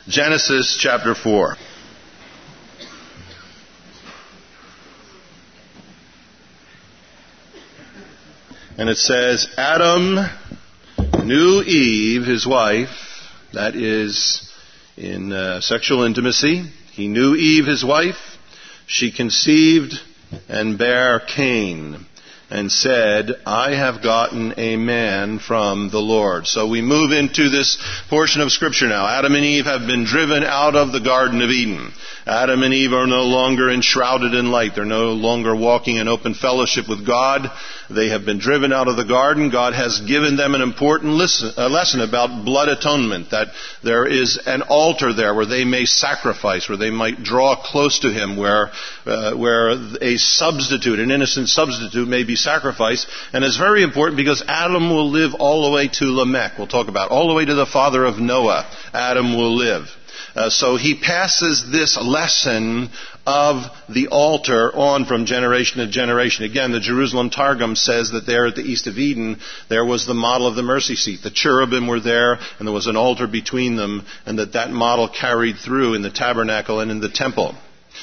Genesis chapter 4. And it says, Adam knew Eve, his wife, that is, in sexual intimacy. He knew Eve, his wife. She conceived and bare Cain, and said, I have gotten a man from the Lord. So we move into this portion of Scripture now. Adam and Eve have been driven out of the Garden of Eden. Adam and Eve are no longer enshrouded in light. They're no longer walking in open fellowship with God. They have been driven out of the garden. God has given them an important lesson about blood atonement, that there is an altar there where they may sacrifice, where they might draw close to Him, where a substitute, an innocent substitute, may be sacrificed. And it's very important because Adam will live all the way to Lamech. We'll talk about all the way to the father of Noah. Adam will live. So he passes this lesson of the altar on from generation to generation. Again, the Jerusalem Targum says that there at the east of Eden, there was the model of the mercy seat. The cherubim were there, and there was an altar between them, and that model carried through in the tabernacle and in the temple.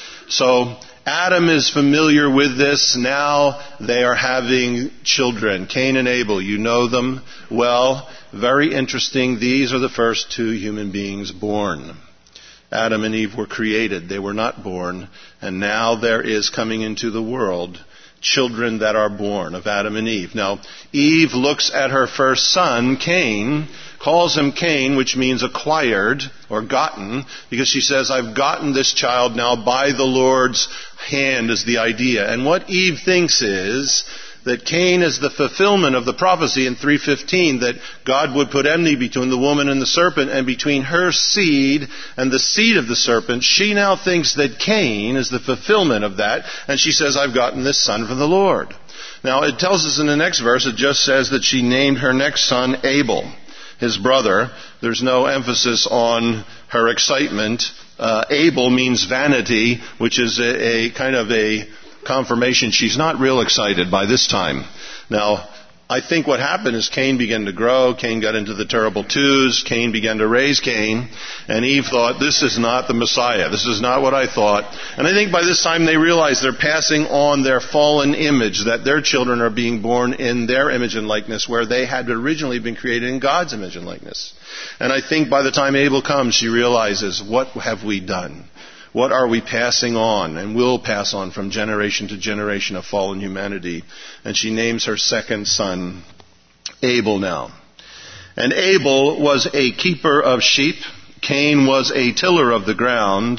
So Adam is familiar with this. Now they are having children. Cain and Abel, you know them well. Very interesting. These are the first two human beings born. Adam and Eve were created. They were not born. And now there is coming into the world children that are born of Adam and Eve. Now, Eve looks at her first son, Cain, calls him Cain, which means acquired or gotten, because she says, I've gotten this child now by the Lord's hand, is the idea. And what Eve thinks is that Cain is the fulfillment of the prophecy in 3:15 that God would put enmity between the woman and the serpent and between her seed and the seed of the serpent. She now thinks that Cain is the fulfillment of that, and she says, I've gotten this son from the Lord. Now, it tells us in the next verse, it just says that she named her next son Abel, his brother. There's no emphasis on her excitement. Abel means vanity, which is a kind of a confirmation she's not real excited by this time. Now, I think what happened is Cain began to grow. Cain got into the terrible twos. Cain began to raise Cain. And Eve thought, this is not the Messiah. This is not what I thought. And I think by this time they realize they're passing on their fallen image, that their children are being born in their image and likeness, where they had originally been created in God's image and likeness. And I think by the time Abel comes, she realizes, what have we done? What are we passing on and will pass on from generation to generation of fallen humanity? And she names her second son Abel now. And Abel was a keeper of sheep. Cain was a tiller of the ground.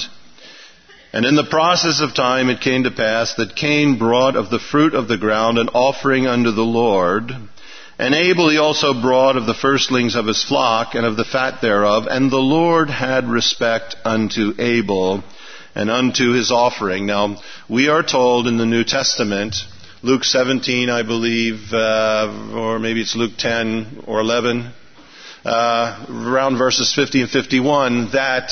And in the process of time it came to pass that Cain brought of the fruit of the ground an offering unto the Lord. And Abel he also brought of the firstlings of his flock and of the fat thereof. And the Lord had respect unto Abel and unto his offering. Now, we are told in the New Testament, Luke 17, I believe, or maybe it's Luke 10 or 11, around verses 50 and 51, that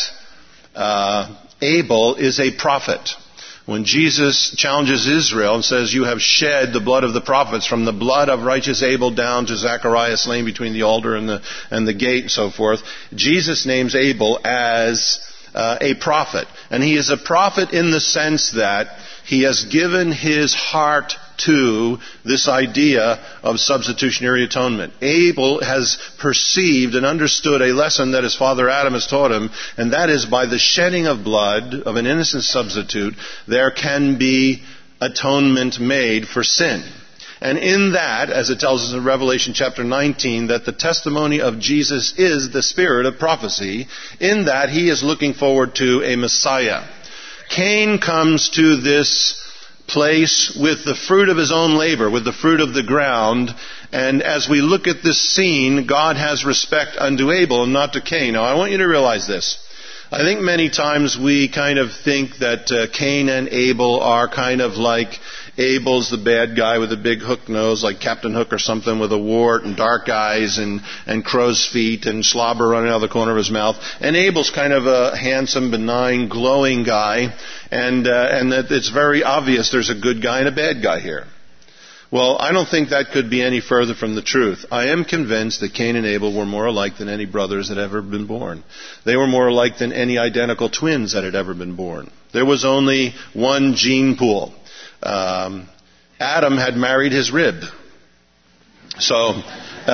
Abel is a prophet. When Jesus challenges Israel and says, you have shed the blood of the prophets, from the blood of righteous Abel down to Zechariah slain between the altar and the gate and so forth, Jesus names Abel as a prophet. And he is a prophet in the sense that he has given his heart to this idea of substitutionary atonement. Abel has perceived and understood a lesson that his father Adam has taught him, and that is by the shedding of blood of an innocent substitute, there can be atonement made for sin. And in that, as it tells us in Revelation chapter 19, that the testimony of Jesus is the spirit of prophecy, in that he is looking forward to a Messiah. Cain comes to this place with the fruit of his own labor, with the fruit of the ground, and as we look at this scene, God has respect unto Abel and not to Cain. Now, I want you to realize this. I think many times we kind of think that Cain and Abel are kind of like Abel's the bad guy with a big hook nose, like Captain Hook or something, with a wart and dark eyes and crow's feet and slobber running out of the corner of his mouth. And Abel's kind of a handsome, benign, glowing guy, and that it's very obvious there's a good guy and a bad guy here. Well, I don't think that could be any further from the truth. I am convinced that Cain and Abel were more alike than any brothers that had ever been born. They were more alike than any identical twins that had ever been born. There was only one gene pool. Adam had married his rib. So,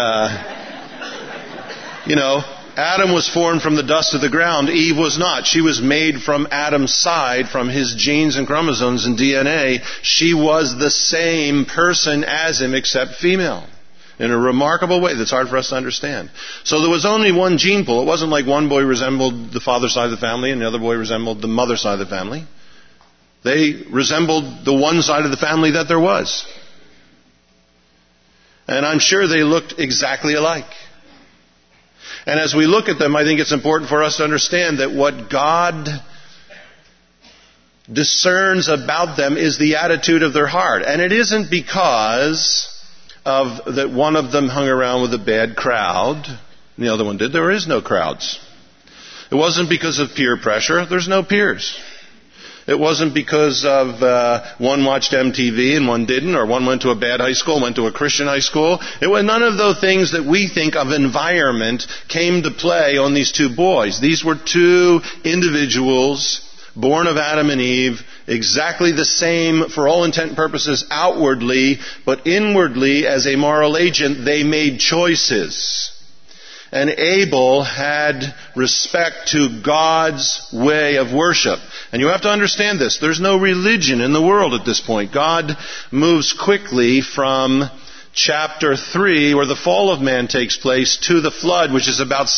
Adam was formed from the dust of the ground. Eve was not. She was made from Adam's side, from his genes and chromosomes and DNA. She was the same person as him, except female, in a remarkable way that's hard for us to understand. So there was only one gene pool. It wasn't like one boy resembled the father's side of the family and the other boy resembled the mother's side of the family. They resembled the one side of the family that there was. And I'm sure they looked exactly alike. And as we look at them, I think it's important for us to understand that what God discerns about them is the attitude of their heart. And it isn't because of that one of them hung around with a bad crowd and the other one did. There is no crowds. It wasn't because of peer pressure. There's no peers. It wasn't because of one watched MTV and one didn't, or one went to a bad high school, went to a Christian high school. It was none of those things that we think of environment came to play on these two boys. These were two individuals born of Adam and Eve, exactly the same for all intent and purposes outwardly, but inwardly as a moral agent they made choices. And Abel had respect to God's way of worship. And you have to understand this. There's no religion in the world at this point. God moves quickly from chapter 3, where the fall of man takes place, to the flood, which is about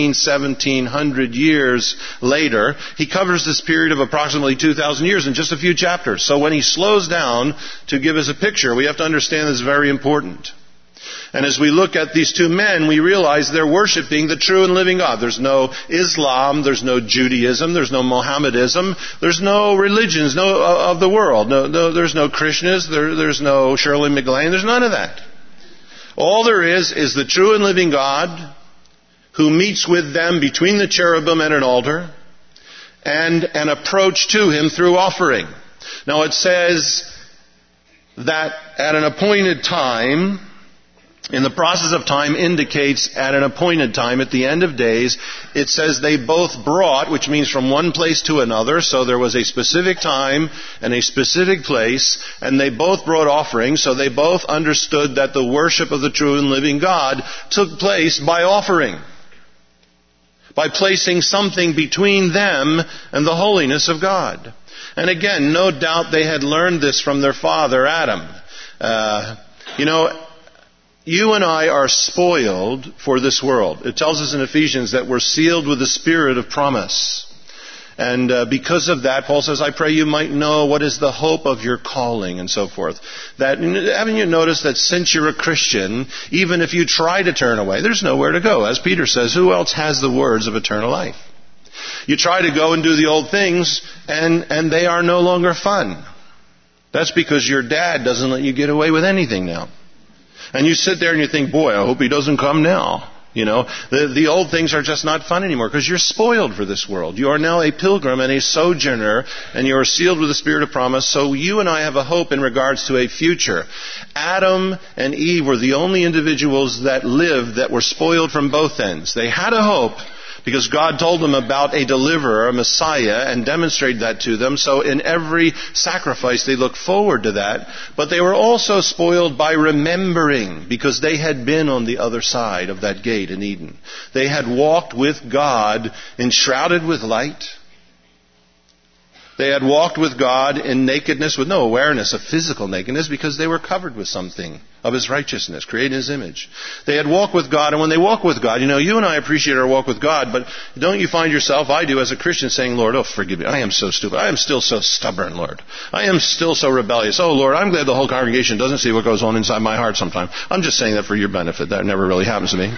1700 years later. He covers this period of approximately 2,000 years in just a few chapters. So when he slows down to give us a picture, we have to understand this is very important. And as we look at these two men, we realize they're worshiping the true and living God. There's no Islam, there's no Judaism, there's no Mohammedism, there's no religions of the world. No, there's no Krishnas, there's no Shirley MacLaine, there's none of that. All there is the true and living God who meets with them between the cherubim and an altar and an approach to him through offering. Now it says that at an appointed time, in the process of time indicates at an appointed time, at the end of days, it says they both brought, which means from one place to another. So there was a specific time and a specific place, and they both brought offerings. So they both understood that the worship of the true and living God took place by offering, by placing something between them and the holiness of God. And again, no doubt they had learned this from their father, Adam. You and I are spoiled for this world. It tells us in Ephesians that we're sealed with the spirit of promise. And because of that, Paul says, I pray you might know what is the hope of your calling and so forth. Haven't you noticed that since you're a Christian, even if you try to turn away, there's nowhere to go. As Peter says, who else has the words of eternal life? You try to go and do the old things, and they are no longer fun. That's because your dad doesn't let you get away with anything now. And you sit there and you think, boy, I hope he doesn't come now. The old things are just not fun anymore because you're spoiled for this world. You are now a pilgrim and a sojourner, and you are sealed with the spirit of promise. So you and I have a hope in regards to a future. Adam and Eve were the only individuals that lived that were spoiled from both ends. They had a hope because God told them about a deliverer, a Messiah, and demonstrated that to them. So in every sacrifice they looked forward to that. But they were also spoiled by remembering, because they had been on the other side of that gate in Eden. They had walked with God enshrouded with light. They had walked with God in nakedness with no awareness of physical nakedness because they were covered with something of His righteousness, created in His image. They had walked with God, and when they walk with God, you and I appreciate our walk with God, but don't you find yourself, I do as a Christian, saying, Lord, oh, forgive me, I am so stupid. I am still so stubborn, Lord. I am still so rebellious. Oh, Lord, I'm glad the whole congregation doesn't see what goes on inside my heart sometimes. I'm just saying that for your benefit. That never really happens to me.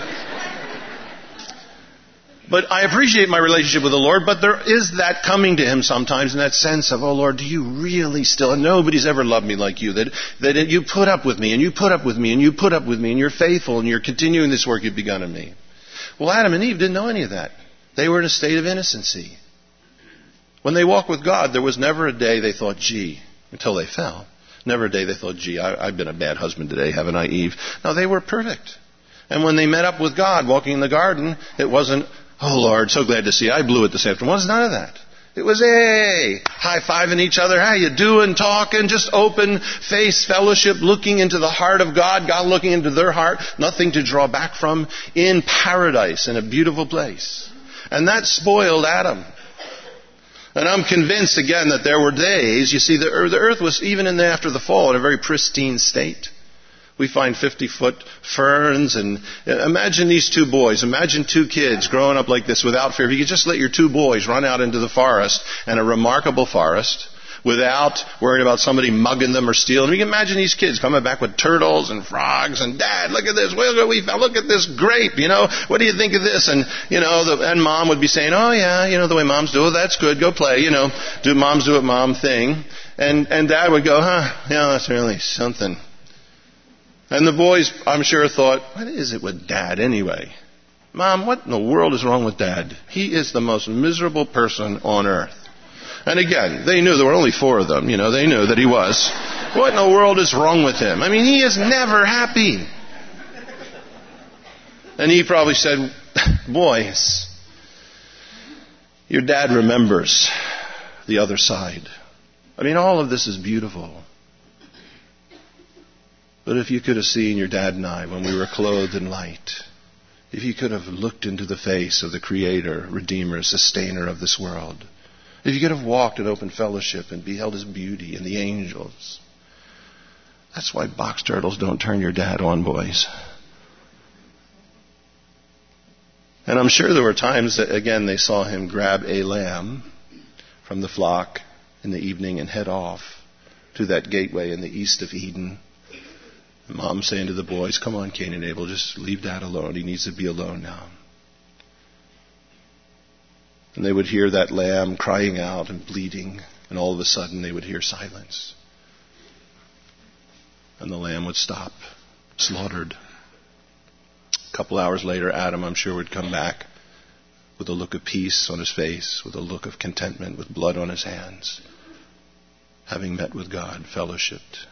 But I appreciate my relationship with the Lord, but there is that coming to Him sometimes in that sense of, oh Lord, do you really still, and nobody's ever loved me like you, that you put up with me, and you put up with me, and you put up with me, and you're faithful, and you're continuing this work you've begun in me. Well, Adam and Eve didn't know any of that. They were in a state of innocency. When they walked with God, there was never a day they thought, gee, until they fell. Never a day they thought, gee, I've been a bad husband today, haven't I, Eve? No, they were perfect. And when they met up with God walking in the garden, it wasn't, oh, Lord, so glad to see you. I blew it this afternoon. It was none of that. It was, hey, high-fiving each other. How you doing? Talking, just open face fellowship, looking into the heart of God, God looking into their heart, nothing to draw back from, in paradise, in a beautiful place. And that spoiled Adam. And I'm convinced, again, that there were days, you see, the earth was, even after the fall, in a very pristine state. We find 50-foot ferns, and imagine these two boys. Imagine two kids growing up like this without fear. If you could just let your two boys run out into the forest, and a remarkable forest, without worrying about somebody mugging them or stealing. You can imagine these kids coming back with turtles and frogs, and Dad, look at this. Look at this grape. What do you think of this? And and Mom would be saying, oh yeah, the way moms do it. That's good. Go play. Do moms do it mom thing? And Dad would go, yeah, that's really something. And the boys, I'm sure, thought, what is it with Dad anyway? Mom, what in the world is wrong with Dad? He is the most miserable person on earth. And again, they knew there were only 4 of them. They knew that he was. What in the world is wrong with him? I mean, he is never happy. And he probably said, boys, your dad remembers the other side. I mean, all of this is beautiful. But if you could have seen your dad and I when we were clothed in light, if you could have looked into the face of the Creator, Redeemer, Sustainer of this world, if you could have walked in open fellowship and beheld His beauty and the angels. That's why box turtles don't turn your dad on, boys. And I'm sure there were times that, again, they saw him grab a lamb from the flock in the evening and head off to that gateway in the east of Eden. And Mom saying to the boys, come on, Cain and Abel, just leave Dad alone. He needs to be alone now. And they would hear that lamb crying out and bleeding, and all of a sudden they would hear silence. And the lamb would stop, slaughtered. A couple hours later, Adam, I'm sure, would come back with a look of peace on his face, with a look of contentment, with blood on his hands, having met with God, fellowshipped.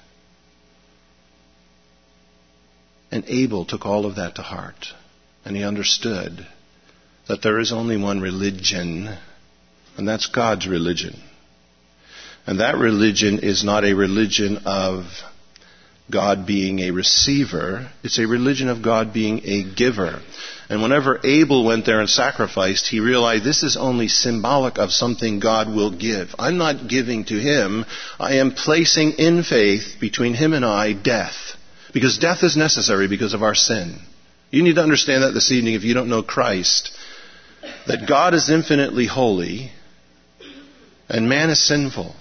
And Abel took all of that to heart, and he understood that there is only one religion, and that's God's religion. And that religion is not a religion of God being a receiver. It's a religion of God being a giver. And whenever Abel went there and sacrificed, he realized this is only symbolic of something God will give. I'm not giving to him. I am placing in faith between him and I death. Because death is necessary because of our sin. You need to understand that this evening if you don't know Christ. That God is infinitely holy and man is sinful.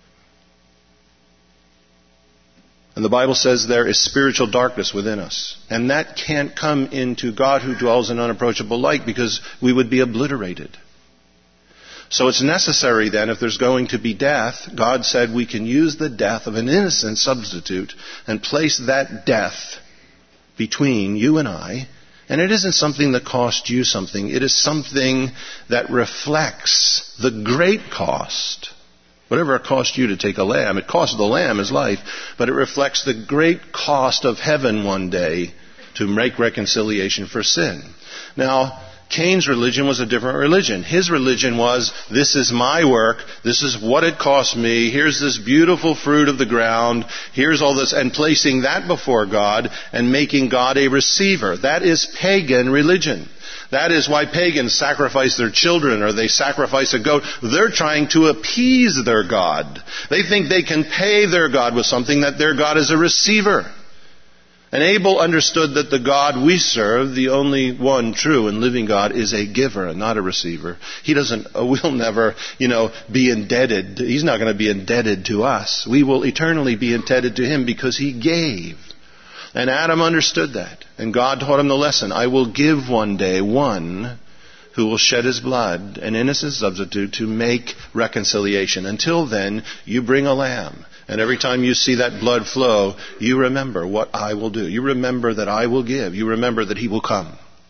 And the Bible says there is spiritual darkness within us. And that can't come into God who dwells in unapproachable light because we would be obliterated. So it's necessary then, if there's going to be death, God said we can use the death of an innocent substitute and place that death between you and I. And it isn't something that cost you something. It is something that reflects the great cost. Whatever it cost you to take a lamb, it cost the lamb his life, but it reflects the great cost of heaven one day to make reconciliation for sin. Now, Cain's religion was a different religion. His religion was, this is my work, this is what it cost me, here's this beautiful fruit of the ground, here's all this, and placing that before God and making God a receiver. That is pagan religion. That is why pagans sacrifice their children or they sacrifice a goat. They're trying to appease their God. They think they can pay their God with something, that their God is a receiver. And Abel understood that the God we serve, the only one true and living God, is a giver and not a receiver. He will never, be indebted. He's not going to be indebted to us. We will eternally be indebted to him because he gave. And Adam understood that. And God taught him the lesson. I will give one day one who will shed his blood, an innocent substitute, to make reconciliation. Until then, you bring a lamb. And every time you see that blood flow, you remember what I will do. You remember that I will give. You remember that he will come.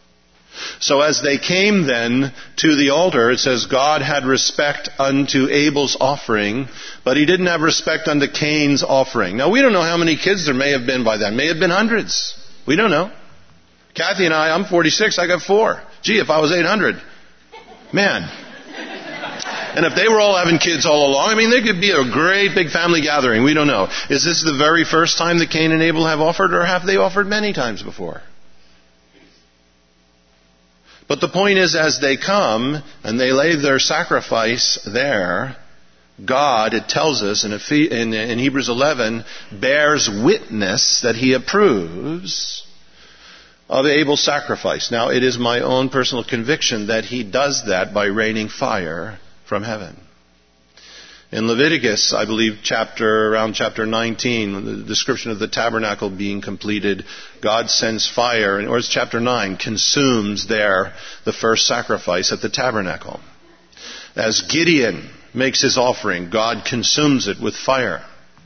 So as they came then to the altar, it says God had respect unto Abel's offering, but he didn't have respect unto Cain's offering. Now we don't know how many kids there may have been by then. May have been hundreds. We don't know. Kathy and I'm 46, I got 4. Gee, if I was 800. Man. And if they were all having kids all along, I mean, there could be a great big family gathering. We don't know. Is this the very first time that Cain and Abel have offered, or have they offered many times before? But the point is, as they come and they lay their sacrifice there, God, it tells us in Hebrews 11, bears witness that he approves of Abel's sacrifice. Now, it is my own personal conviction that he does that by raining fire from heaven. In Leviticus, I believe around chapter 19, the description of the tabernacle being completed, God sends fire, or it's chapter 9, consumes there the first sacrifice at the tabernacle. As Gideon makes his offering, God consumes it with fire.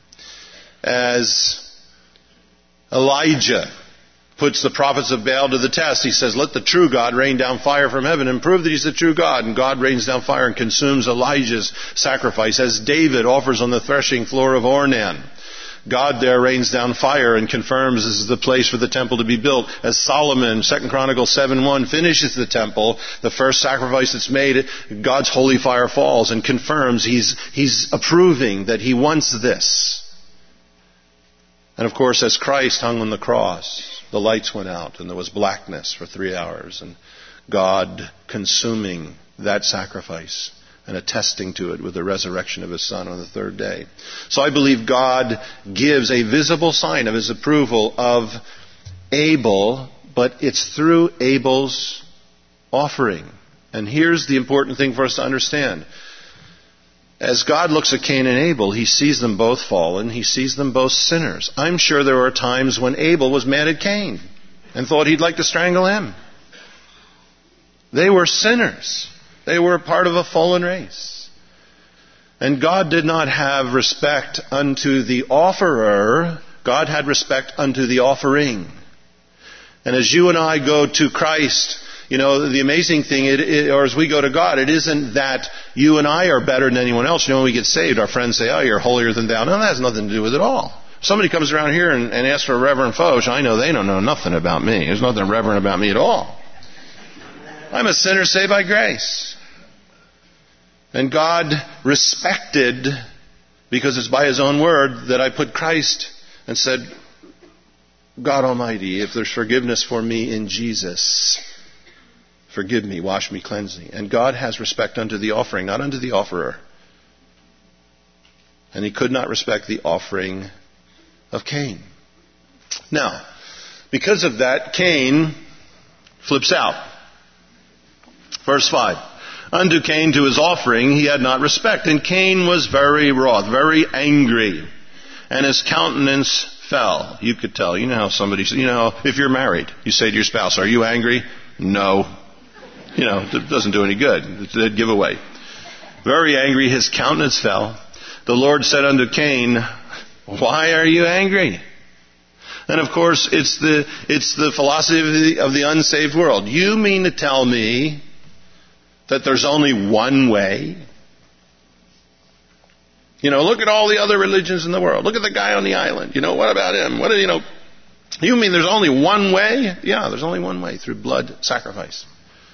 As Elijah puts the prophets of Baal to the test, he says, let the true God rain down fire from heaven and prove that he's the true God. And God rains down fire and consumes Elijah's sacrifice. As David offers on the threshing floor of Ornan, God there rains down fire and confirms this is the place for the temple to be built. As Solomon, 2 Chronicles 7:1, finishes the temple, the first sacrifice that's made, God's holy fire falls and confirms he's approving that he wants this. And of course, as Christ hung on the cross, the lights went out and there was blackness for 3 hours, and God consuming that sacrifice and attesting to it with the resurrection of his Son on the third day. So I believe God gives a visible sign of his approval of Abel, but it's through Abel's offering. And here's the important thing for us to understand. As God looks at Cain and Abel, he sees them both fallen. He sees them both sinners. I'm sure there were times when Abel was mad at Cain and thought he'd like to strangle him. They were sinners. They were part of a fallen race. And God did not have respect unto the offerer. God had respect unto the offering. And as you and I go to Christ, you know, the amazing thing, or as we go to God, it isn't that you and I are better than anyone else. You know, when we get saved, our friends say, oh, you're holier than thou. No, that has nothing to do with it at all. If somebody comes around here and asks for a Reverend Foch, I know they don't know nothing about me. There's nothing reverend about me at all. I'm a sinner saved by grace. And God respected, because it's by his own word that I put Christ, and said, God Almighty, if there's forgiveness for me in Jesus, forgive me, wash me, cleanse me. And God has respect unto the offering, not unto the offerer. And he could not respect the offering of Cain. Now, because of that, Cain flips out. Verse 5. Unto Cain, to his offering, he had not respect. And Cain was very wroth, very angry. And his countenance fell. You could tell. You know how somebody, if you're married, you say to your spouse, are you angry? No. It doesn't do any good. It's a giveaway. Very angry, his countenance fell. The Lord said unto Cain, why are you angry? And of course, it's the philosophy of the unsaved world. You mean to tell me that there's only one way? Look at all the other religions in the world. Look at the guy on the island. What about him? You mean there's only one way? Yeah, there's only one way, through blood sacrifice.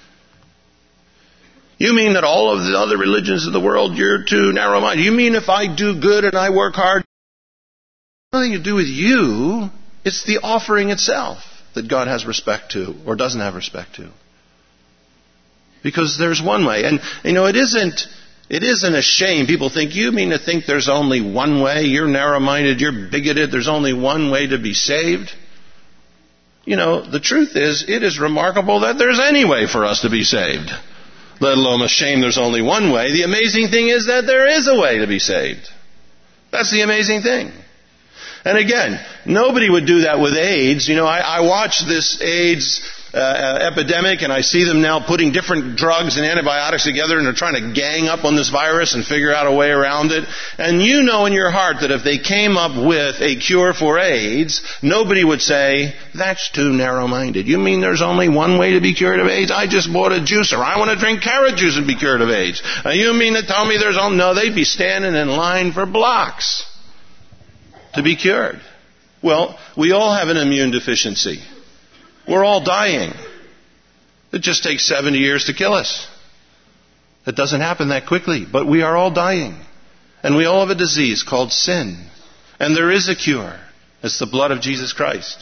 You mean that all of the other religions of the world, you're too narrow-minded? You mean if I do good and I work hard, nothing to do with you. It's the offering itself that God has respect to, or doesn't have respect to. Because there's one way. And, it isn't a shame. People think, you mean to think there's only one way? You're narrow-minded, you're bigoted, there's only one way to be saved? The truth is, it is remarkable that there's any way for us to be saved. Let alone a shame there's only one way. The amazing thing is that there is a way to be saved. That's the amazing thing. And again, nobody would do that with AIDS. I watch this AIDS epidemic, and I see them now putting different drugs and antibiotics together, and they're trying to gang up on this virus and figure out a way around it. And you know in your heart that if they came up with a cure for AIDS, nobody would say, that's too narrow-minded. You mean there's only one way to be cured of AIDS? I just bought a juicer. I want to drink carrot juice and be cured of AIDS. You mean to tell me there's only... No, they'd be standing in line for blocks to be cured. Well, we all have an immune deficiency. We're all dying. It just takes 70 years to kill us. It doesn't happen that quickly, but we are all dying. And we all have a disease called sin. And there is a cure. It's the blood of Jesus Christ.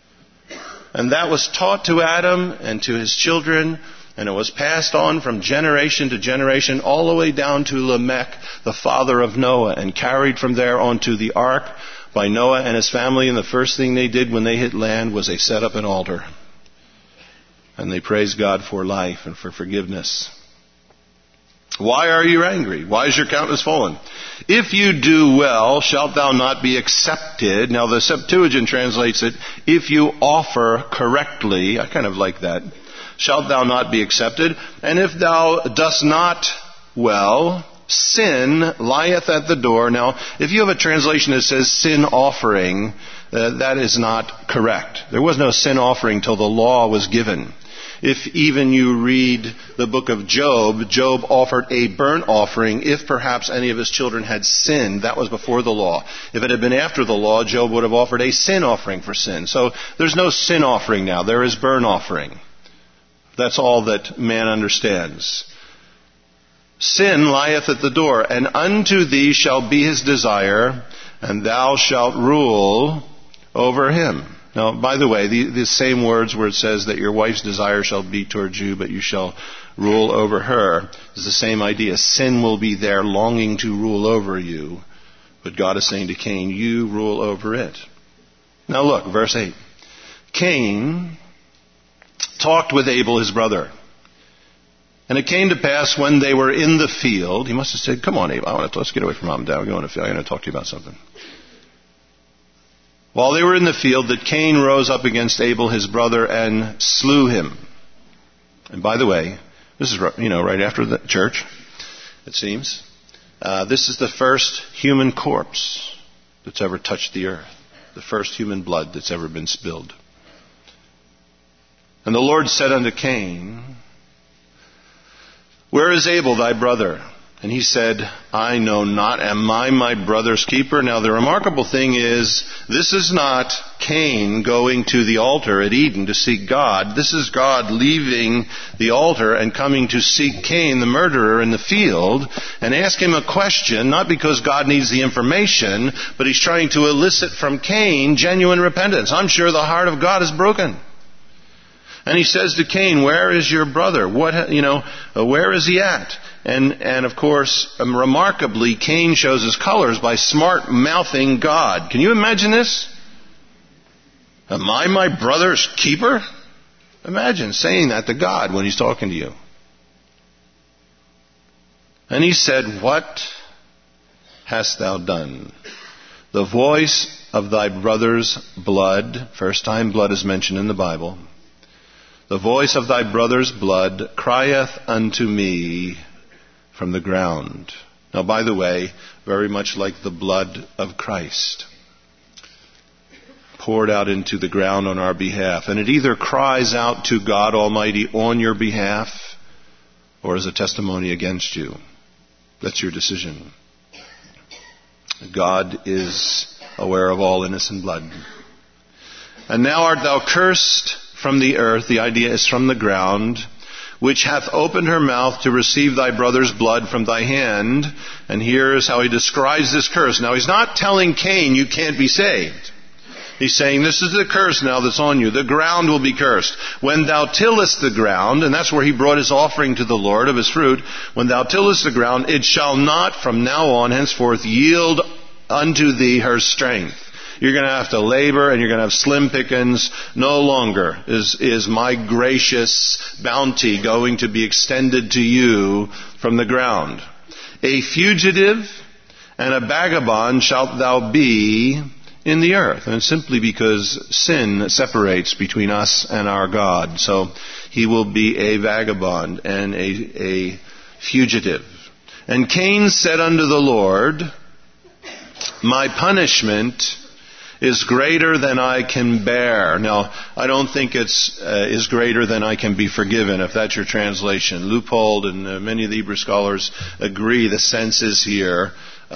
And that was taught to Adam and to his children, and it was passed on from generation to generation all the way down to Lamech, the father of Noah, and carried from there onto the ark by Noah and his family. And the first thing they did when they hit land was they set up an altar. And they praised God for life and for forgiveness. Why are you angry? Why is your countenance fallen? If you do well, shalt thou not be accepted. Now the Septuagint translates it, if you offer correctly. I kind of like that. Shalt thou not be accepted. And if thou dost not well, sin lieth at the door. Now, if you have a translation that says sin offering, that is not correct. There was no sin offering till the law was given. If even you read the book of Job, Job offered a burnt offering if perhaps any of his children had sinned. That was before the law. If it had been after the law, Job would have offered a sin offering for sin. So there's no sin offering now. There is burnt offering. That's all that man understands. Sin lieth at the door, and unto thee shall be his desire, and thou shalt rule over him. Now, by the way, the same words where it says that your wife's desire shall be towards you, but you shall rule over her, is the same idea. Sin will be there longing to rule over you, but God is saying to Cain, you rule over it. Now look, verse 8. Cain talked with Abel, his brother. And it came to pass when they were in the field, he must have said, come on, Abel, let's get away from mom and dad. We're going to the field. I'm going to talk to you about something. While they were in the field, that Cain rose up against Abel, his brother, and slew him. And by the way, this is, right after the church, it seems. This is the first human corpse that's ever touched the earth. The first human blood that's ever been spilled. And the Lord said unto Cain, where is Abel thy brother? And he said, I know not. Am I my brother's keeper? Now the remarkable thing is, this is not Cain going to the altar at Eden to seek God. This is God leaving the altar and coming to seek Cain, the murderer, in the field, and ask him a question, not because God needs the information, but he's trying to elicit from Cain genuine repentance. I'm sure the heart of God is broken. And he says to Cain, where is your brother? Where is he at? And of course, remarkably, Cain shows his colors by smart mouthing God. Can you imagine this? Am I my brother's keeper? Imagine saying that to God when he's talking to you. And he said, what hast thou done? The voice of thy brother's blood, first time blood is mentioned in the Bible. The voice of thy brother's blood crieth unto me from the ground. Now, by the way, very much like the blood of Christ, poured out into the ground on our behalf. And it either cries out to God Almighty on your behalf, or is a testimony against you. That's your decision. God is aware of all innocent blood. And now art thou cursed from the earth, the idea is from the ground, which hath opened her mouth to receive thy brother's blood from thy hand. And here's how he describes this curse. Now he's not telling Cain you can't be saved. He's saying this is the curse now that's on you. The ground will be cursed. When thou tillest the ground, and that's where he brought his offering to the Lord of his fruit, when thou tillest the ground, it shall not from now on henceforth yield unto thee her strength. You're going to have to labor and you're going to have slim pickings. No longer is my gracious bounty going to be extended to you from the ground. A fugitive and a vagabond shalt thou be in the earth. And simply because sin separates between us and our God. So he will be a vagabond and a fugitive. And Cain said unto the Lord, my punishment is greater than I can bear. Now, I don't think it's is greater than I can be forgiven, if that's your translation. Leupold and many of the Hebrew scholars agree the sense is here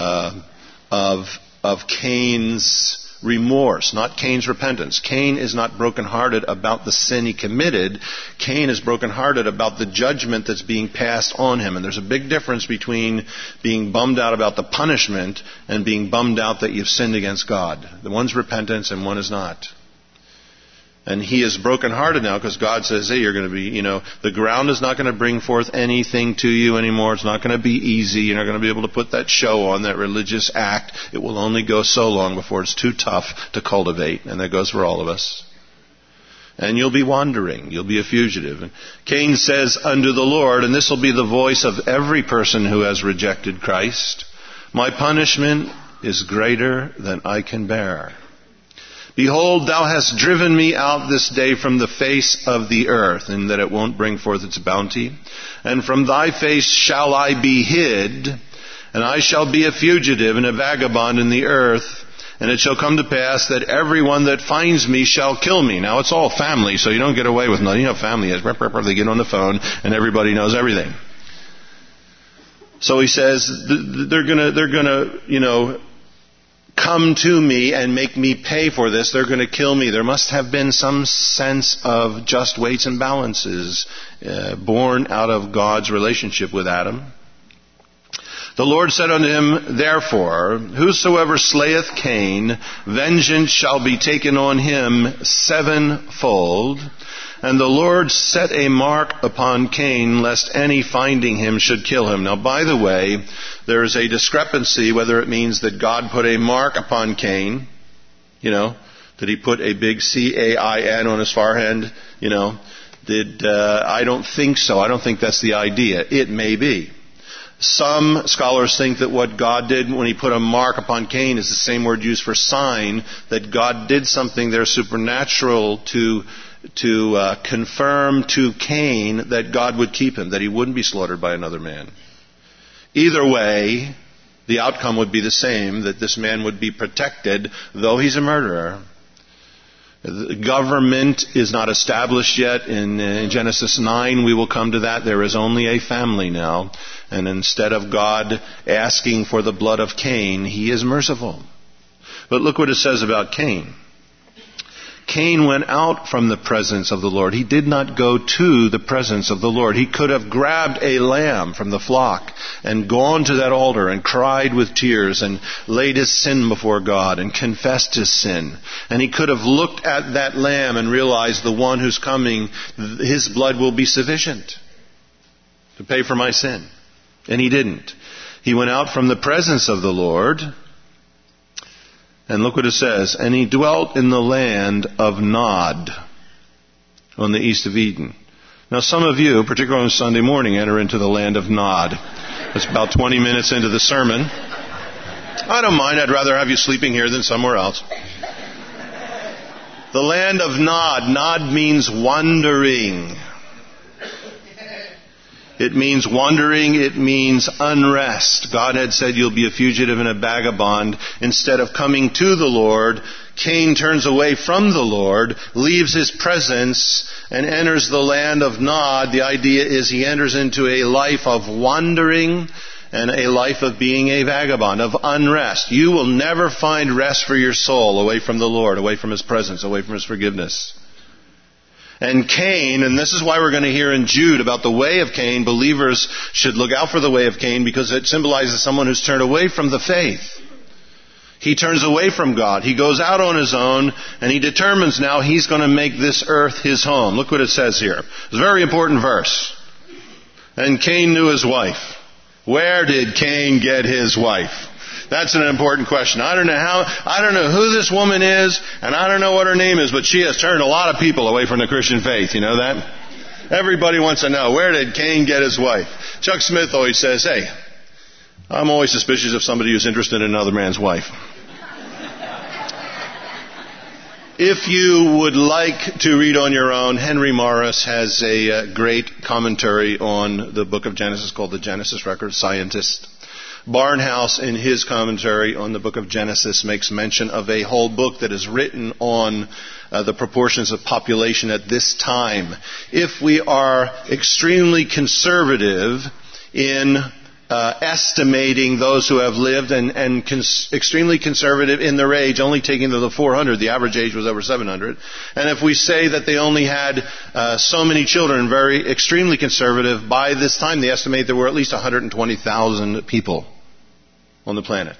of Cain's remorse, not Cain's repentance. Cain is not brokenhearted about the sin he committed. Cain is brokenhearted about the judgment that's being passed on him. And there's a big difference between being bummed out about the punishment and being bummed out that you've sinned against God. The one's repentance and one is not. And he is brokenhearted now because God says, hey, you're going to be, the ground is not going to bring forth anything to you anymore. It's not going to be easy. You're not going to be able to put that show on, that religious act. It will only go so long before it's too tough to cultivate. And that goes for all of us. And you'll be wandering. You'll be a fugitive. And Cain says unto the Lord, and this will be the voice of every person who has rejected Christ, my punishment is greater than I can bear. Behold, thou hast driven me out this day from the face of the earth, and that it won't bring forth its bounty. And from thy face shall I be hid, and I shall be a fugitive and a vagabond in the earth. And it shall come to pass that everyone that finds me shall kill me. Now, it's all family, so you don't get away with nothing. You know how family is. They get on the phone, and everybody knows everything. So he says, they're gonna, come to me and make me pay for this. They're going to kill me. There must have been some sense of just weights and balances born out of God's relationship with Adam. The Lord said unto him, therefore, whosoever slayeth Cain, vengeance shall be taken on him sevenfold. And the Lord set a mark upon Cain, lest any finding him should kill him. Now, by the way, there is a discrepancy whether it means that God put a mark upon Cain, did he put a big C-A-I-N on his forehead, I don't think so. I don't think that's the idea. It may be. Some scholars think that what God did when he put a mark upon Cain is the same word used for sign, that God did something there supernatural to confirm to Cain that God would keep him, that he wouldn't be slaughtered by another man. Either way, the outcome would be the same, that this man would be protected, though he's a murderer. The government is not established yet. In Genesis 9, we will come to that. There is only a family now. And instead of God asking for the blood of Cain, he is merciful. But look what it says about Cain. Cain went out from the presence of the Lord. He did not go to the presence of the Lord. He could have grabbed a lamb from the flock and gone to that altar and cried with tears and laid his sin before God and confessed his sin. And he could have looked at that lamb and realized the one who's coming, his blood will be sufficient to pay for my sin. And he didn't. He went out from the presence of the Lord. And look what it says. And he dwelt in the land of Nod, on the east of Eden. Now some of you, particularly on Sunday morning, enter into the land of Nod. It's about 20 minutes into the sermon. I don't mind. I'd rather have you sleeping here than somewhere else. The land of Nod. Nod means wandering. It means wandering. It means unrest. God had said you'll be a fugitive and a vagabond. Instead of coming to the Lord, Cain turns away from the Lord, leaves his presence, and enters the land of Nod. The idea is he enters into a life of wandering and a life of being a vagabond, of unrest. You will never find rest for your soul away from the Lord, away from his presence, away from his forgiveness. And Cain, and this is why we're going to hear in Jude about the way of Cain. Believers should look out for the way of Cain because it symbolizes someone who's turned away from the faith. He turns away from God. He goes out on his own and he determines now he's going to make this earth his home. Look what it says here. It's a very important verse. And Cain knew his wife. Where did Cain get his wife? That's an important question. I don't know who this woman is, and I don't know what her name is, but she has turned a lot of people away from the Christian faith. You know that? Everybody wants to know, where did Cain get his wife? Chuck Smith always says, hey, I'm always suspicious of somebody who's interested in another man's wife. If you would like to read on your own, Henry Morris has a great commentary on the book of Genesis called the Genesis Record Scientist. Barnhouse, in his commentary on the book of Genesis, makes mention of a whole book that is written on the proportions of population at this time. If we are extremely conservative in estimating those who have lived and extremely conservative in their age, only taking to the 400, the average age was over 700. And if we say that they only had so many children, very extremely conservative, by this time they estimate there were at least 120,000 people on the planet.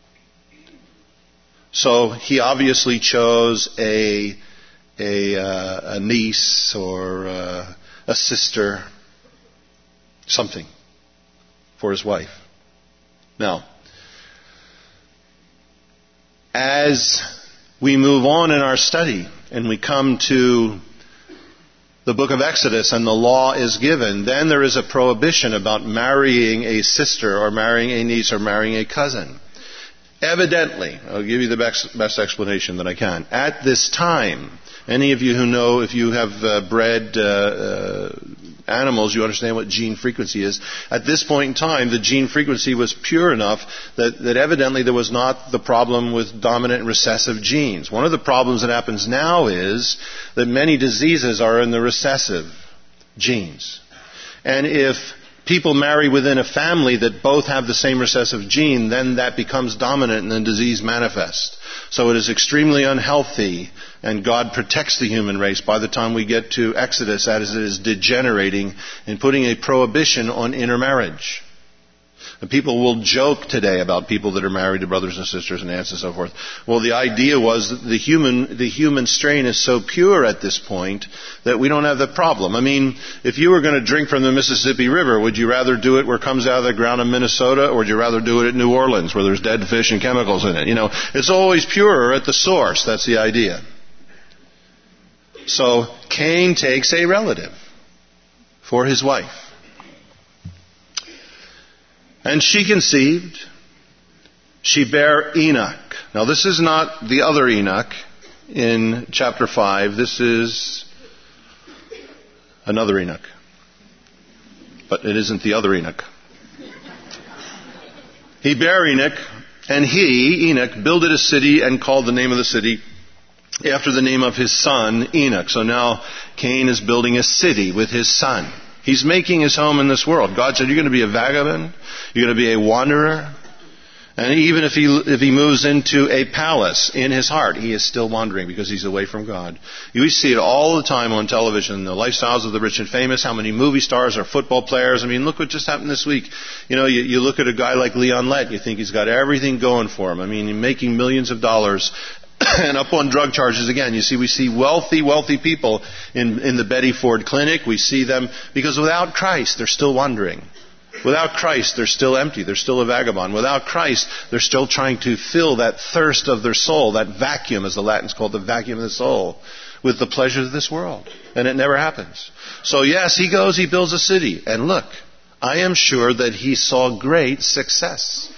So he obviously chose a niece or a sister, something, for his wife. Now, as we move on in our study and we come to the book of Exodus and the law is given, then there is a prohibition about marrying a sister or marrying a niece or marrying a cousin. Evidently, I'll give you the best explanation that I can. At this time, any of you who know, if you have bred animals, you understand what gene frequency is. At this point in time, the gene frequency was pure enough that evidently there was not the problem with dominant and recessive genes. One of the problems that happens now is that many diseases are in the recessive genes. And if people marry within a family that both have the same recessive gene, then that becomes dominant and the disease manifests. So it is extremely unhealthy, and God protects the human race by the time we get to Exodus as it is degenerating and putting a prohibition on intermarriage. And people will joke today about people that are married to brothers and sisters and aunts and so forth. Well, the idea was that the human strain is so pure at this point that we don't have the problem. I mean, if you were going to drink from the Mississippi River, would you rather do it where it comes out of the ground in Minnesota, or would you rather do it at New Orleans where there's dead fish and chemicals in it? You know, it's always purer at the source. That's the idea. So Cain takes a relative for his wife. And she conceived. She bare Enoch. Now this is not the other Enoch in chapter 5. This is another Enoch. But it isn't the other Enoch. He bare Enoch, and he, Enoch, builded a city and called the name of the city after the name of his son, Enoch. So now Cain is building a city with his son. He's making his home in this world. God said, you're going to be a vagabond. You're going to be a wanderer. And even if he moves into a palace in his heart, he is still wandering because he's away from God. You see it all the time on television, the lifestyles of the rich and famous, how many movie stars are football players. I mean, look what just happened this week. You know, you look at a guy like Leon Lett, you think he's got everything going for him. I mean, making millions of dollars. And up on drug charges again. You see, we see wealthy people in the Betty Ford Clinic. We see them because without Christ, they're still wandering. Without Christ, they're still empty. They're still a vagabond. Without Christ, they're still trying to fill that thirst of their soul, that vacuum, as the Latins call it, the vacuum of the soul, with the pleasures of this world. And it never happens. So yes, he goes, he builds a city. And look, I am sure that he saw great success.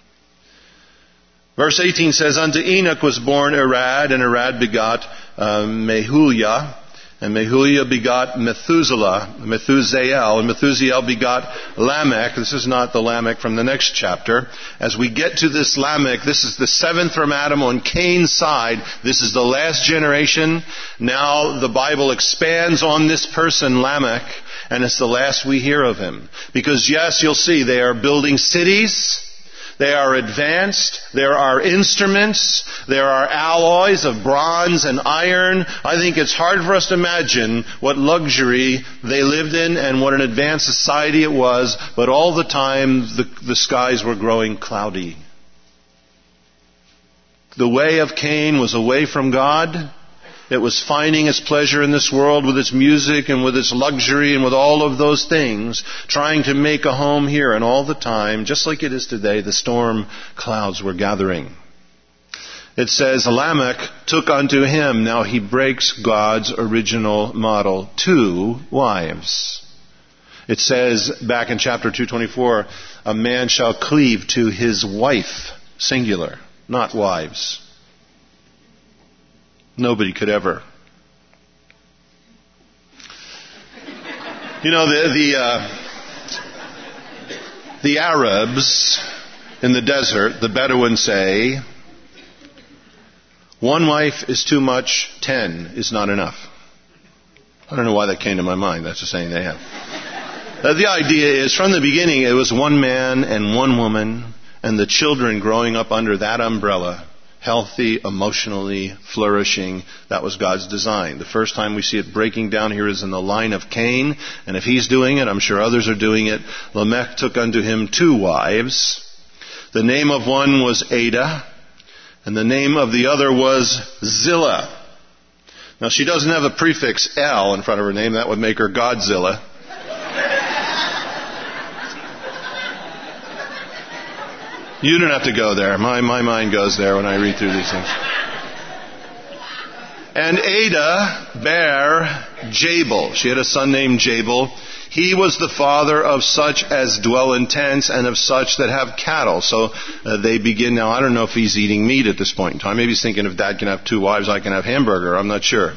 Verse 18 says, unto Enoch was born Irad, and Irad begot Mehuliah, and Mehuliah begot Methuselah, and Methusael begot Lamech. This is not the Lamech from the next chapter. As we get to this Lamech, this is the seventh from Adam on Cain's side. This is the last generation. Now the Bible expands on this person, Lamech, and it's the last we hear of him. Because yes, you'll see, they are building cities. They are advanced. There are instruments. There are alloys of bronze and iron. I think it's hard for us to imagine what luxury they lived in and what an advanced society it was. But all the time, the skies were growing cloudy. The way of Cain was away from God. It was finding its pleasure in this world with its music and with its luxury and with all of those things, trying to make a home here. And all the time, just like it is today, the storm clouds were gathering. It says, Lamech took unto him, now he breaks God's original model, 2 wives. It says back in chapter 224, a man shall cleave to his wife, singular, not wives. Nobody could ever. You know, the Arabs in the desert, the Bedouins say, one wife is too much, 10 is not enough. I don't know why that came to my mind. That's the saying they have. The idea is, from the beginning, it was one man and one woman, and the children growing up under that umbrella, healthy, emotionally flourishing. That was God's design. The first time we see it breaking down here is in the line of Cain, and if he's doing it, I'm sure others are doing it. Lamech took unto him 2 wives. The name of one was Ada, and the name of the other was Zillah. Now, she doesn't have a prefix L in front of her name. That would make her Godzilla. You don't have to go there. My mind goes there when I read through these things. And Ada bare Jabal. She had a son named Jabal. He was the father of such as dwell in tents and of such that have cattle. So they begin now. I don't know if he's eating meat at this point in time. Maybe he's thinking, if Dad can have 2 wives, I can have hamburger. I'm not sure.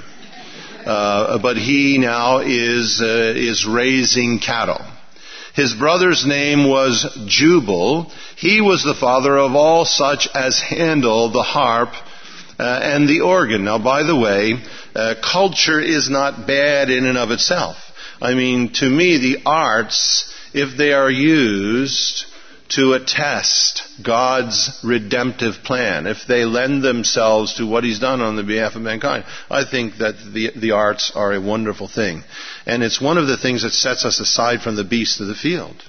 But he now is raising cattle. His brother's name was Jubal. He was the father of all such as handle the harp and the organ. Now, by the way, culture is not bad in and of itself. I mean, to me, the arts, if they are used to attest God's redemptive plan, if they lend themselves to what He's done on the behalf of mankind, I think that the arts are a wonderful thing. And it's one of the things that sets us aside from the beasts of the field.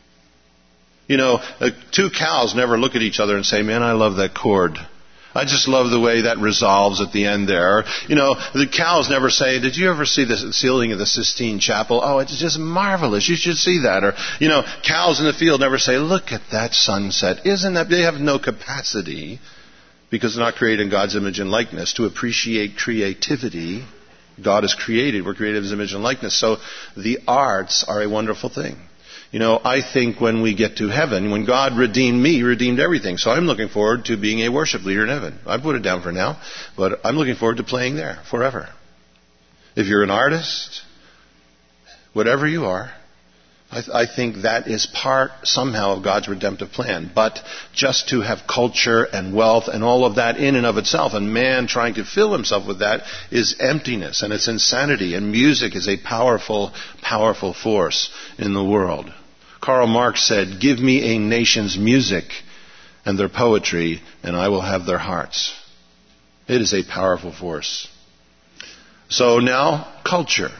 You know, 2 cows never look at each other and say, man, I love that chord. I just love the way that resolves at the end there. You know, the cows never say, did you ever see the ceiling of the Sistine Chapel? Oh, it's just marvelous. You should see that. Or, you know, cows in the field never say, look at that sunset. Isn't that? They have no capacity, because they're not created in God's image and likeness, to appreciate creativity. God is created. We're created in His image and likeness. So the arts are a wonderful thing. You know, I think when we get to heaven, when God redeemed me, He redeemed everything. So I'm looking forward to being a worship leader in heaven. I put it down for now, but I'm looking forward to playing there forever. If you're an artist, whatever you are, I think that is part somehow of God's redemptive plan. But just to have culture and wealth and all of that in and of itself, and man trying to fill himself with that, is emptiness and it's insanity. And music is a powerful, powerful force in the world. Karl Marx said, give me a nation's music and their poetry, and I will have their hearts. It is a powerful force. So now, culture,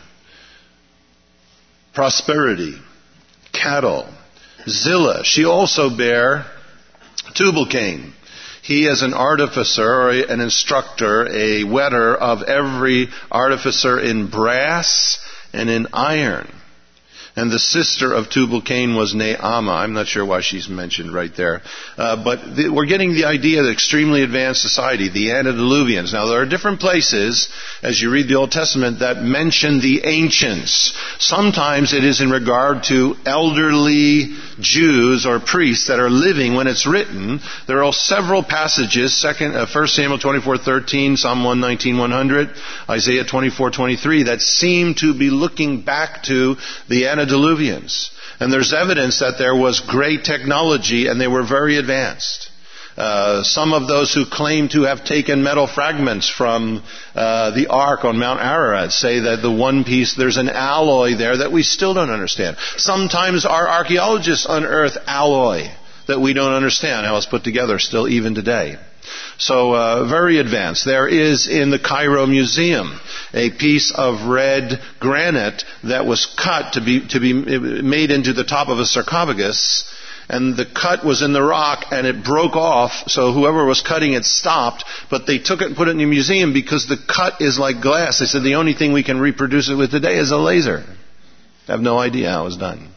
prosperity, cattle. Zillah, she also bare Tubal-Cain. He is an artificer, or an instructor, a whetter of every artificer in brass and in iron. And the sister of Tubal-Cain was Naamah. I'm not sure why she's mentioned right there. But we're getting the idea of the extremely advanced society, the antediluvians. Now, there are different places, as you read the Old Testament, that mention the ancients. Sometimes it is in regard to elderly Jews or priests that are living when it's written. There are several passages, 1 Samuel 24:13, Psalm 119, 100, Isaiah 24:23, that seem to be looking back to the antediluvians. And there's evidence that there was great technology and they were very advanced. Some of those who claim to have taken metal fragments from the ark on Mount Ararat say that the one piece, there's an alloy there that we still don't understand. Sometimes our archaeologists unearth alloy that we don't understand how it's put together still even today. So very advanced. There is in the Cairo Museum a piece of red granite that was cut to be made into the top of a sarcophagus, and the cut was in the rock and it broke off, so whoever was cutting it stopped, but they took it and put it in the museum because the cut is like glass. They said the only thing we can reproduce it with today is a laser. I have no idea how it was done.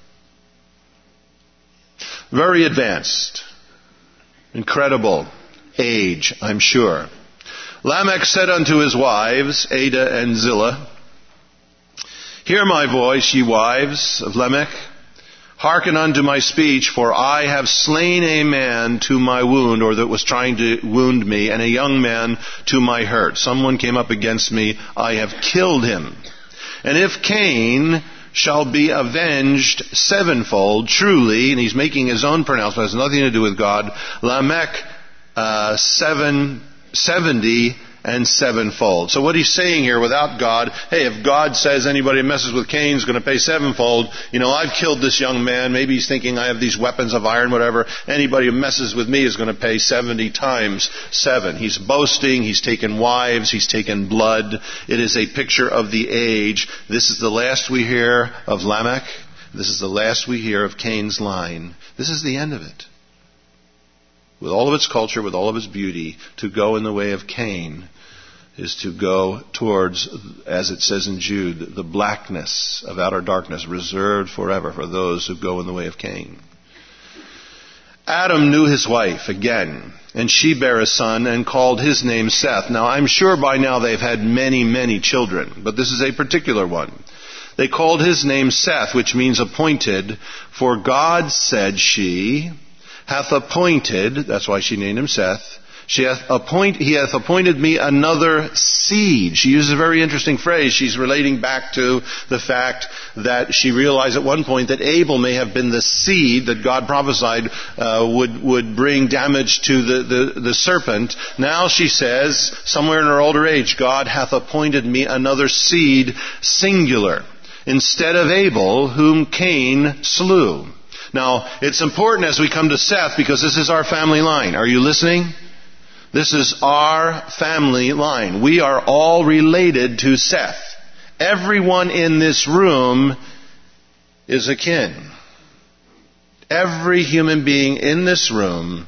Very advanced. Incredible age, I'm sure. Lamech said unto his wives, Ada and Zillah, hear my voice, ye wives of Lamech. Hearken unto my speech, for I have slain a man to my wound, or that was trying to wound me, and a young man to my hurt. Someone came up against me, I have killed him. And if Cain shall be avenged sevenfold, truly, and he's making his own pronouncement, has nothing to do with God, Lamech 70 and sevenfold. So what he's saying here, without God, hey, if God says anybody who messes with Cain is going to pay sevenfold, I've killed this young man, maybe he's thinking I have these weapons of iron, whatever, anybody who messes with me is going to pay 70 times 7. He's boasting, he's taken wives, he's taken blood. It is a picture of the age. This is the last we hear of Lamech. This is the last we hear of Cain's line. This is the end of it. With all of its culture, with all of its beauty, to go in the way of Cain is to go towards, as it says in Jude, the blackness of outer darkness reserved forever for those who go in the way of Cain. Adam knew his wife again, and she bare a son and called his name Seth. Now, I'm sure by now they've had many, many children, but this is a particular one. They called his name Seth, which means appointed, for God, said she, hath appointed, that's why she named him Seth, he hath appointed me another seed. She uses a very interesting phrase. She's relating back to the fact that she realized at one point that Abel may have been the seed that God prophesied would bring damage to the serpent. Now she says, somewhere in her older age, God hath appointed me another seed, singular, instead of Abel, whom Cain slew. Now, it's important as we come to Seth because this is our family line. Are you listening? This is our family line. We are all related to Seth. Everyone in this room is akin. Every human being in this room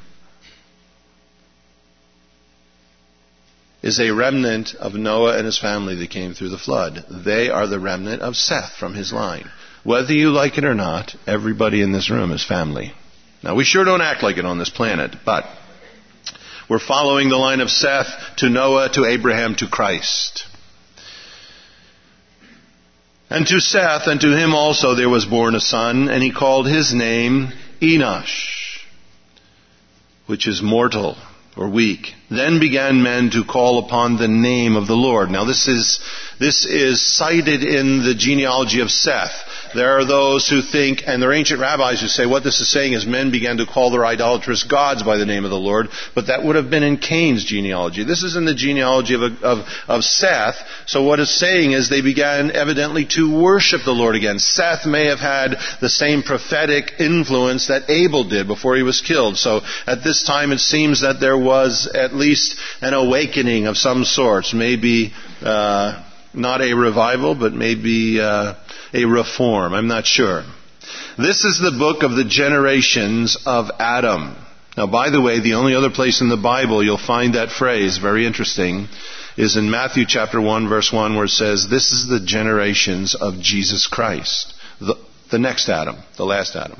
is a remnant of Noah and his family that came through the flood. They are the remnant of Seth from his line. Whether you like it or not, everybody in this room is family. Now, we sure don't act like it on this planet, but we're following the line of Seth to Noah, to Abraham, to Christ. And to Seth, and to him also there was born a son, and he called his name Enosh, which is mortal or weak. Then began men to call upon the name of the Lord. Now this is cited in the genealogy of Seth. There are those who think, and there are ancient rabbis who say what this is saying is men began to call their idolatrous gods by the name of the Lord, but that would have been in Cain's genealogy. This is in the genealogy of Seth, so what it's saying is they began evidently to worship the Lord again. Seth may have had the same prophetic influence that Abel did before he was killed. So at this time it seems that there was at least an awakening of some sorts, maybe not a revival, but maybe a reform. I'm not sure. This is the book of the generations of Adam. Now, by the way, the only other place in the Bible you'll find that phrase, very interesting, is in Matthew chapter 1, verse 1, where it says, this is the generations of Jesus Christ. The next Adam, the last Adam.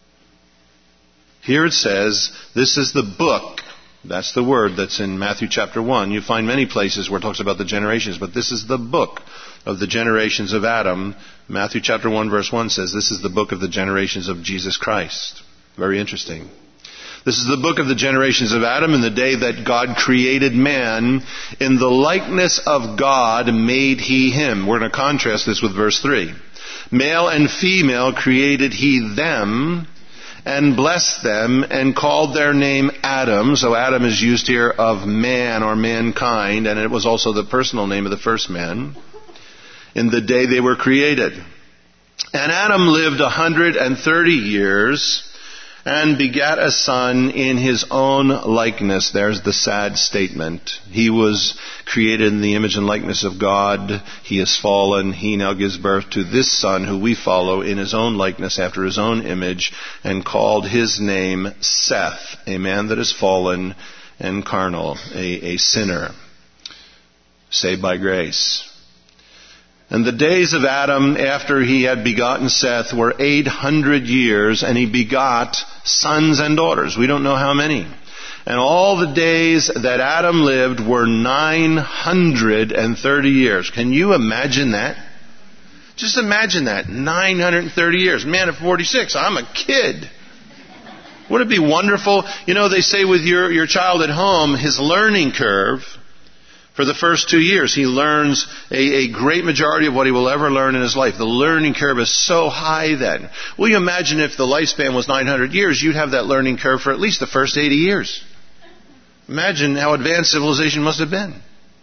Here it says, this is the book. That's the word that's in Matthew chapter 1. You find many places where it talks about the generations, but this is the book of the generations of Adam. Matthew chapter 1 verse 1 says this is the book of the generations of Jesus Christ. Very interesting. This is the book of the generations of Adam in the day that God created man. In the likeness of God made he him. We're going to contrast this with verse 3. Male and female created he them, and blessed them, and called their name Adam. So Adam is used here of man or mankind, and it was also the personal name of the first man, in the day they were created. And Adam lived 130 years, and begat a son in his own likeness. There's the sad statement. He was created in the image and likeness of God. He has fallen. He now gives birth to this son who we follow in his own likeness after his own image, and called his name Seth, a man that is fallen and carnal, a sinner, saved by grace. And the days of Adam after he had begotten Seth were 800 years, and he begot sons and daughters. We don't know how many. And all the days that Adam lived were 930 years. Can you imagine that? Just imagine that. 930 years. Man, at 46, I'm a kid. Wouldn't it be wonderful? You know, they say with your child at home, his learning curve, for the first 2 years, he learns a great majority of what he will ever learn in his life. The learning curve is so high then. Well, you imagine if the lifespan was 900 years, you'd have that learning curve for at least the first 80 years. Imagine how advanced civilization must have been.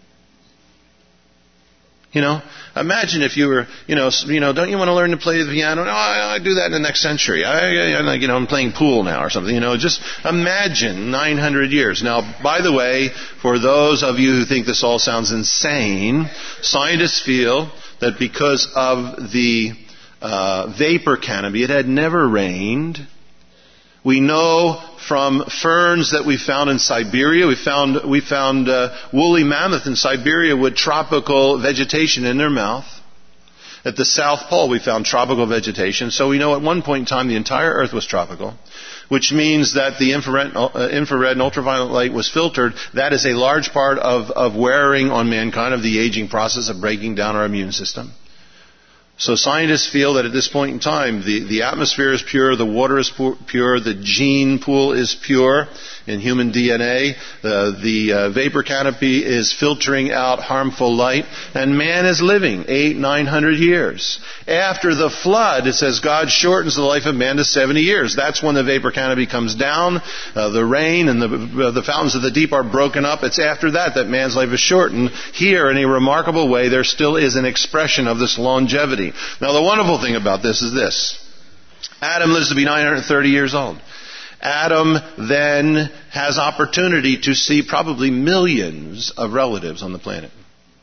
You know, imagine if you were, don't you want to learn to play the piano? No, I do that in the next century. I'm playing pool now or something. Just imagine 900 years. Now, by the way, for those of you who think this all sounds insane, scientists feel that because of the vapor canopy, it had never rained. We know from ferns that we found in Siberia, we found woolly mammoth in Siberia with tropical vegetation in their mouth. At the South Pole, we found tropical vegetation. So we know at one point in time the entire Earth was tropical, which means that the infrared and ultraviolet light was filtered. That is a large part of wearing on mankind, of the aging process of breaking down our immune system. So scientists feel that at this point in time, the atmosphere is pure, the water is pure, the gene pool is pure in human DNA, the vapor canopy is filtering out harmful light, and man is living 800-900 years. After the flood, it says God shortens the life of man to 70 years. That's when the vapor canopy comes down, the rain and the fountains of the deep are broken up. It's after that man's life is shortened. Here, in a remarkable way, there still is an expression of this longevity. Now, the wonderful thing about this is this. Adam lives to be 930 years old. Adam then has opportunity to see probably millions of relatives on the planet.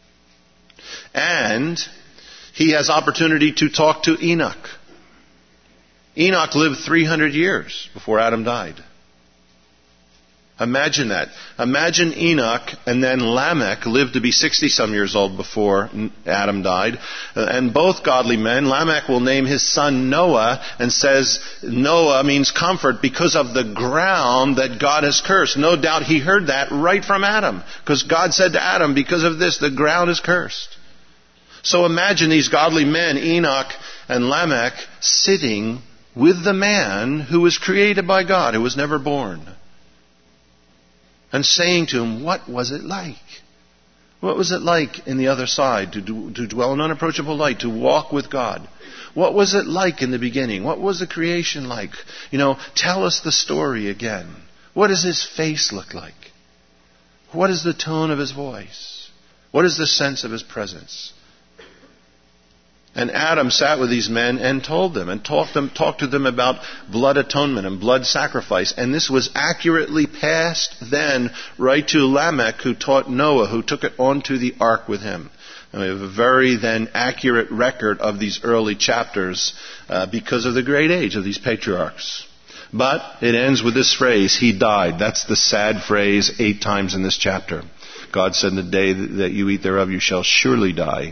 And he has opportunity to talk to Enoch. Enoch lived 300 years before Adam died. Imagine that. Imagine Enoch and then Lamech lived to be 60-some years old before Adam died. And both godly men. Lamech will name his son Noah and says Noah means comfort because of the ground that God has cursed. No doubt he heard that right from Adam, because God said to Adam, because of this, the ground is cursed. So imagine these godly men, Enoch and Lamech, sitting with the man who was created by God, who was never born, and saying to him, what was it like? What was it like in the other side, to dwell in unapproachable light, to walk with God? What was it like in the beginning? What was the creation like? Tell us the story again. What does his face look like? What is the tone of his voice? What is the sense of his presence? And Adam sat with these men and told them and talked to them about blood atonement and blood sacrifice. And this was accurately passed then right to Lamech, who taught Noah, who took it onto the ark with him. And we have a very then accurate record of these early chapters because of the great age of these patriarchs. But it ends with this phrase, he died. That's the sad phrase 8 times in this chapter. God said, in the day that you eat thereof, you shall surely die.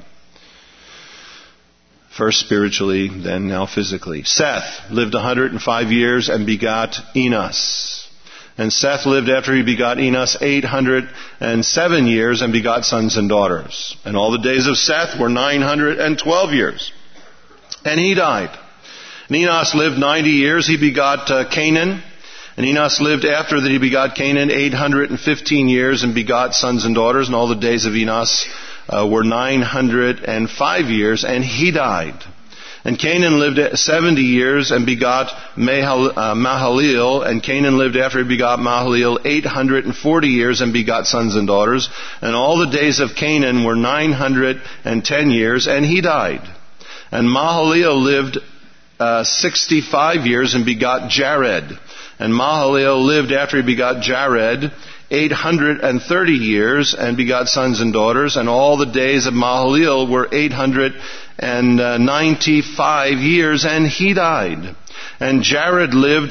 First spiritually, then now physically. Seth lived 105 years and begot Enos. And Seth lived after he begot Enos 807 years and begot sons and daughters. And all the days of Seth were 912 years. And he died. And Enos lived 90 years. He begot Canaan. And Enos lived after that he begot Canaan 815 years and begot sons and daughters. And all the days of Enos were 905 years, and he died. And Canaan lived 70 years and begot Mahalalel, and Canaan lived after he begot Mahalalel 840 years and begot sons and daughters. And all the days of Canaan were 910 years, and he died. And Mahalalel lived 65 years and begot Jared. And Mahalalel lived after he begot Jared 830 years and begot sons and daughters, and all the days of Mahalalel were 895 years, and he died. And Jared lived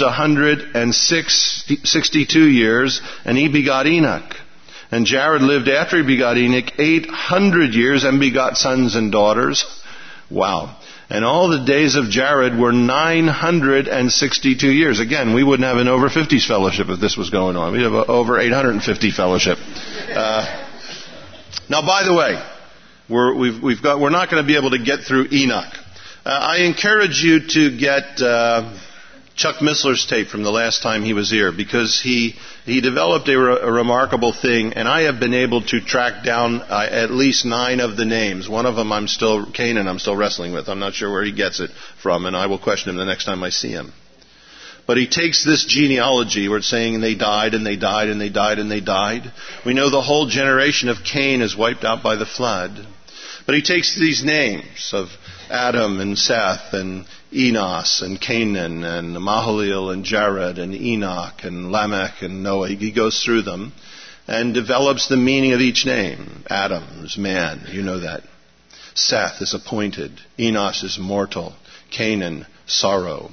162 years, and he begot Enoch. And Jared lived after he begot Enoch 800 years and begot sons and daughters. Wow. And all the days of Jared were 962 years. Again, we wouldn't have an over 50s fellowship if this was going on. We'd have an over 850 fellowship. Now, by the way, we're not going to be able to get through Enoch. I encourage you to get Chuck Missler's tape from the last time he was here, because he developed a remarkable thing, and I have been able to track down at least 9 of the names. One of them Canaan, I'm still wrestling with. I'm not sure where he gets it from, and I will question him the next time I see him. But he takes this genealogy where it's saying they died and they died and they died and they died. We know the whole generation of Cain is wiped out by the flood. But he takes these names of Adam and Seth and Enos and Canaan and Mahalalel and Jared and Enoch and Lamech and Noah. He goes through them and develops the meaning of each name. Adam is man, you know that. Seth is appointed. Enos is mortal. Canaan, sorrow.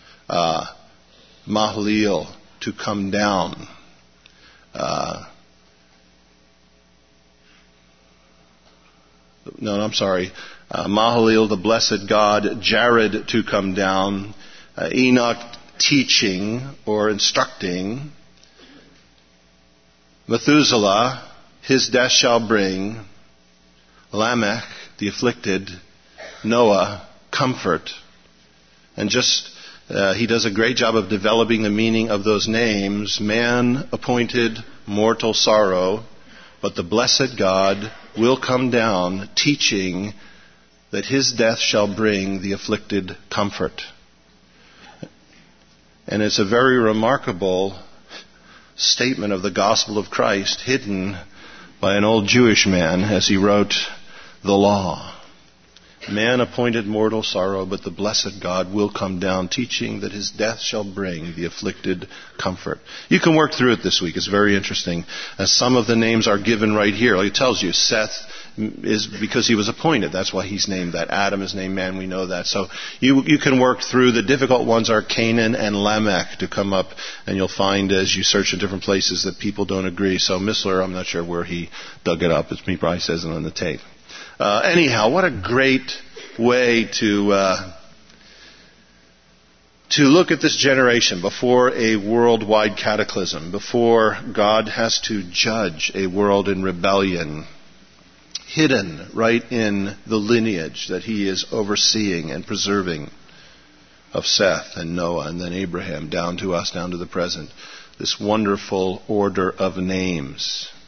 Mahalalel, to come down. Mahalalel, the blessed God. Jared, to come down. Enoch, teaching or instructing. Methuselah, his death shall bring. Lamech, the afflicted. Noah, comfort. And he does a great job of developing the meaning of those names. Man appointed, mortal sorrow, but the blessed God will come down, teaching that his death shall bring the afflicted comfort. And it's a very remarkable statement of the gospel of Christ, hidden by an old Jewish man as he wrote the law. Man appointed mortal sorrow, but the blessed God will come down, teaching that his death shall bring the afflicted comfort. You can work through it this week. It's very interesting. Some of the names are given right here. Like it tells you, Seth is because he was appointed. That's why he's named that. Adam is named man. We know that. So you can work through. The difficult ones are Canaan and Lamech to come up, and you'll find as you search in different places that people don't agree. So Missler, I'm not sure where he dug it up. He probably says it on the tape. Anyhow, what a great way to look at this generation before a worldwide cataclysm, before God has to judge a world in rebellion, hidden right in the lineage that he is overseeing and preserving of Seth and Noah and then Abraham, down to us, down to the present. This wonderful order of names.